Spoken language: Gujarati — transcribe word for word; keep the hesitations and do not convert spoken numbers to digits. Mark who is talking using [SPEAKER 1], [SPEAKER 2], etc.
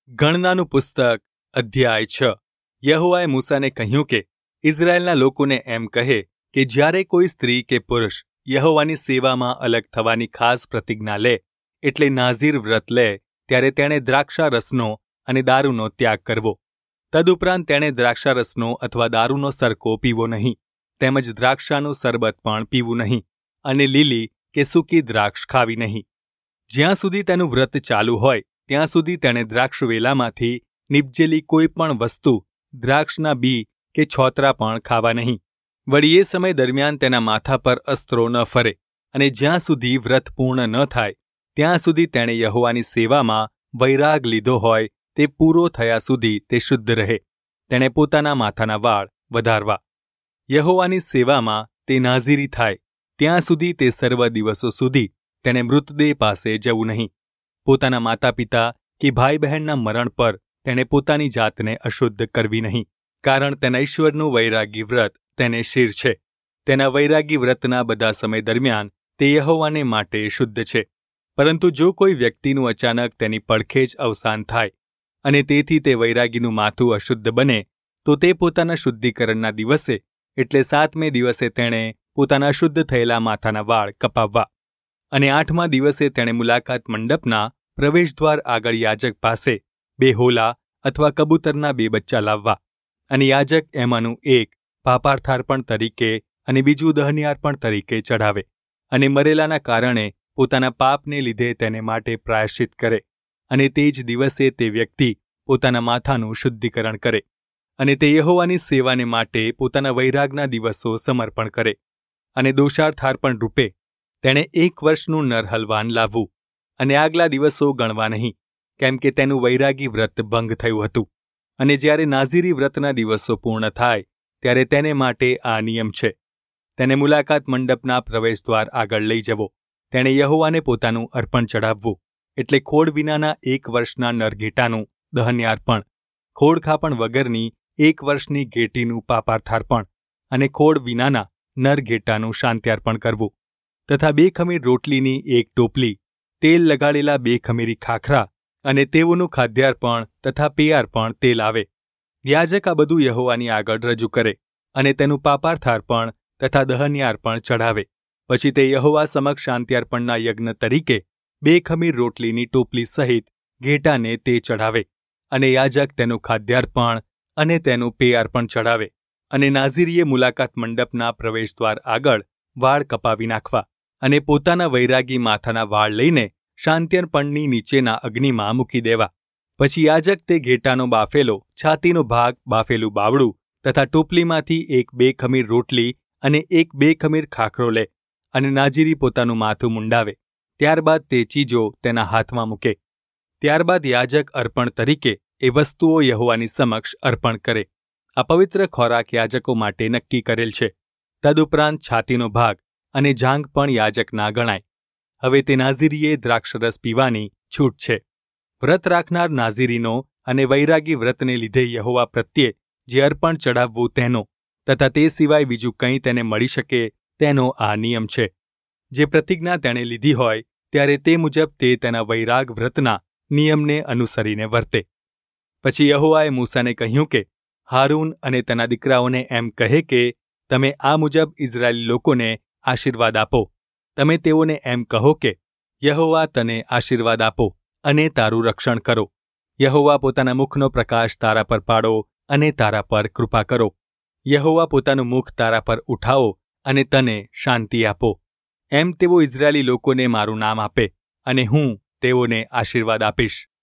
[SPEAKER 1] ગણનાનું પુસ્તક અધ્યાય છ. યહોવાએ મૂસાને કહ્યું કે ઇઝરાયેલના લોકોને એમ કહે કે જ્યારે કોઈ સ્ત્રી કે પુરુષ યહોવાની સેવામાં અલગ થવાની ખાસ પ્રતિજ્ઞા લે, એટલે નાઝીર વ્રત લે, ત્યારે તેણે દ્રાક્ષારસનો અને દારૂનો ત્યાગ કરવો. તદુપરાંત તેણે દ્રાક્ષારસનો અથવા દારૂનો સરકો પીવો નહીં, તેમજ દ્રાક્ષાનું શરબત પણ પીવું નહીં, અને લીલી કે સૂકી દ્રાક્ષ ખાવી નહીં. જ્યાં સુધી તેનું વ્રત ચાલુ હોય ત્યાં સુધી તેણે દ્રાક્ષવેલામાંથી નીપજેલી કોઈ પણ વસ્તુ, દ્રાક્ષના બી કે છોતરા પણ ખાવા નહીં. વળી એ સમય દરમિયાન તેના માથા પર અસ્ત્રો ન ફરે, અને જ્યાં સુધી વ્રત પૂર્ણ ન થાય ત્યાં સુધી તેણે યહોવાની સેવામાં વૈરાગ લીધો હોય તે પૂરો થયા સુધી તે શુદ્ધ રહે. તેણે પોતાના માથાના વાળ વધારવા. યહોવાની સેવામાં તે નાઝીરી થાય ત્યાં સુધી તે સર્વ દિવસો સુધી તેણે મૃતદેહ પાસે જવું નહીં. પોતાના માતા પિતા કે ભાઈ બહેનના મરણ પર તેણે પોતાની જાતને અશુદ્ધ કરવી નહીં, કારણ તેના ઈશ્વરનું વૈરાગી વ્રત તેને શિર છે. તેના વૈરાગી વ્રતના બધા સમય દરમિયાન તે યહોવાને માટે શુદ્ધ છે. પરંતુ જો કોઈ વ્યક્તિનું અચાનક તેની પડખે જ અવસાન થાય અને તેથી તે વૈરાગીનું માથું અશુદ્ધ બને, તો તે પોતાના શુદ્ધિકરણના દિવસે એટલે સાતમે દિવસે તેણે પોતાના શુદ્ધ થયેલા માથાના વાળ કપાવવા. અને આઠમા દિવસે તેણે મુલાકાત મંડપના પ્રવેશદ્વાર આગળ યાજક પાસે બે હોલા અથવા કબૂતરના બે બચ્ચા લાવવા, અને યાજક એમાંનું એક પાપાર્થાર્પણ તરીકે અને બીજું દહનયાર્પણ તરીકે ચઢાવે, અને મરેલાના કારણે પોતાના પાપને લીધે તેને માટે પ્રાયશ્ચિત કરે. અને તે જ દિવસે તે વ્યક્તિ પોતાના માથાનું શુદ્ધિકરણ કરે, અને તે યહોવાની સેવાને માટે પોતાના વૈરાગના દિવસો સમર્પણ કરે. અને દોષાર્થાર્પણ રૂપે તેણે એક વર્ષનું નર હલવાન લાવવું, અને આગલા દિવસો ગણવા નહીં, કેમ કે તેનું વૈરાગી વ્રત ભંગ થયું હતું. અને જ્યારે નાઝીરી વ્રતના દિવસો પૂર્ણ થાય ત્યારે તેને માટે આ નિયમ છે: તેને મુલાકાત મંડપના પ્રવેશદ્વાર આગળ લઈ જવો. તેણે યહોવાને પોતાનું અર્પણ ચઢાવવું, એટલે ખોડ વિનાના એક વર્ષના નરઘેટાનું દહન્યાર્પણ, ખોડખાપણ વગરની એક વર્ષની ઘેટીનું પાપાર્થાર્પણ, અને ખોડ વિનાના નરઘેટાનું શાંત્યાર્પણ કરવું. તથા બે ખમીર રોટલીની એક ટોપલી, તેલ લગાડેલા બે ખમીરી ખાખરા, અને તેઓનું ખાદ્યાર્પણ તથા પેયાર્પણ તે લાવે. યાજક આ બધું યહોવાની આગળ રજૂ કરે, અને તેનું પાપાર્થાર્પણ તથા દહન્યાર્પણ ચઢાવે. પછી તે યહોવા સમક્ષ શાંત્યાર્પણના યજ્ઞ તરીકે બે ખમીર રોટલીની ટોપલી સહિત ઘેટાને તે ચઢાવે, અને યાજક તેનું ખાદ્યાર્પણ અને તેનું પેયાર્પણ ચઢાવે. અને નાઝીરીએ મુલાકાત મંડપના પ્રવેશદ્વાર આગળ વાળ કપાવી નાખવા, અને પોતાના વૈરાગી માથાના વાળ લઈને શાંત્યાર્પણની નીચેના અગ્નિમાં મૂકી દેવા. પછી યાજક તે ઘેટાનો બાફેલો છાતીનો ભાગ, બાફેલું બાવડું તથા ટોપલીમાંથી એક બે ખમીર રોટલી અને એક બે ખમીર ખાખરો લે, અને નાઝીરી પોતાનું માથું મુંડાવે. ત્યારબાદ તે ચીજો તેના હાથમાં મૂકે. ત્યારબાદ યાજક અર્પણ તરીકે એ વસ્તુઓ યહોવાની સમક્ષ અર્પણ કરે. આ પવિત્ર ખોરાક યાજકો માટે નક્કી કરેલ છે. તદુપરાંત છાતીનો ભાગ અને જાંઘ પણ યાજક ના ગણાય. હવે તે નાઝીરીએ દ્રાક્ષરસ પીવાની છૂટ છે. વ્રત રાખનાર નાઝીરીનો અને વૈરાગી વ્રતને લીધે યહોવા પ્રત્યે જે અર્પણ ચઢાવવું તેનો, તથા તે સિવાય બીજું કંઈ તેને મળી શકે તેનો આ નિયમ છે. જે પ્રતિજ્ઞા તેણે લીધી હોય ત્યારે તે મુજબ તે તેના વૈરાગ વ્રતના નિયમને અનુસરીને વર્તે. પછી યહોવાએ મૂસાને કહ્યું કે હારૂન અને તેના દીકરાઓને એમ કહે કે તમે આ મુજબ ઇઝરાયેલી લોકોને આશીર્વાદ આપો. તમે તેઓને એમ કહો કે યહોવા તને આશીર્વાદ આપો અને તારું રક્ષણ કરો. યહોવા પોતાના મુખનો પ્રકાશ તારા પર પાડો અને તારા પર કૃપા કરો. યહોવા પોતાનું મુખ તારા પર ઉઠાવો અને તને શાંતિ આપો. એમ તેઓ ઇઝરાયેલી લોકોને મારું નામ આપે, અને હું તેઓને આશીર્વાદ આપીશ.